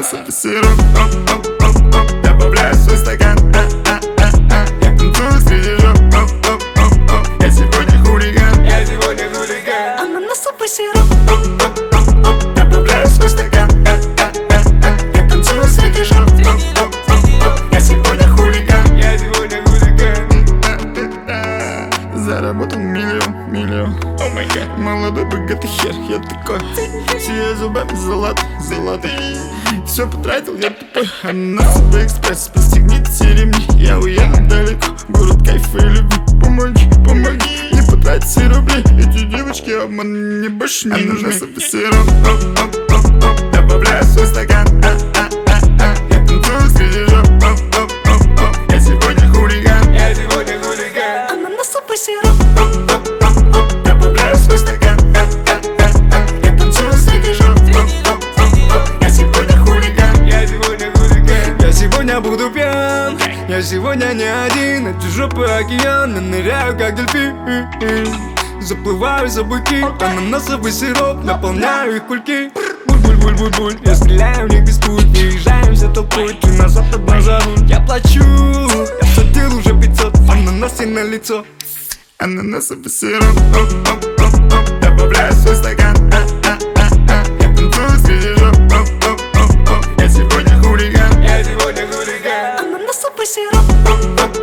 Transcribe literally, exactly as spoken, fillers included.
Ананасовый сироп, добавляю в свой стакан. Я танцую среди жоп. Я сегодня хулиган. Я сегодня хулиган. Ананасовый сироп, добавляю в свой стакан. Я танцую среди жоп. Я сегодня хулиган. Я сегодня хулиган. Заработал миллион, миллион. О май гад, молодой богатый хер, я такой. Сияю зубами золотый, золотый. Все потратил, я тупой. Ананасовый экспресс, пристегните все ремни. Я уеду далеко, город кайфа и любви. Помоги, помоги, не потратить все рубли. Эти девочки обман, мне больше не нужны. Ананасовый сироп, добавляю в свой стакан. Я танцую среди жоп. Я сегодня хулиган. Я сегодня хулиган. ананасовый сироп, Добавляю в свой стакан. Я танцую среди жоп. Я сегодня хулиган. Я сегодня хулиган. Я сегодня буду пьян, я сегодня не один. Эти жопы океан, я ныряю как дельфин. Заплываю за быки, ананасовый сироп, наполняю их кульки. Буль-буль-буль-буль-буль, я стреляю в них без пуль. Переезжаемся толпой, ты назад одна за руль. Я плачу, я платил уже пятьсот, ананасы на лицо. Ананасовый сироп, добавляю в свой стакан. Я танцую среди жоп. Я сегодня хулиган. Я сегодня хулиган. ананасовый сироп,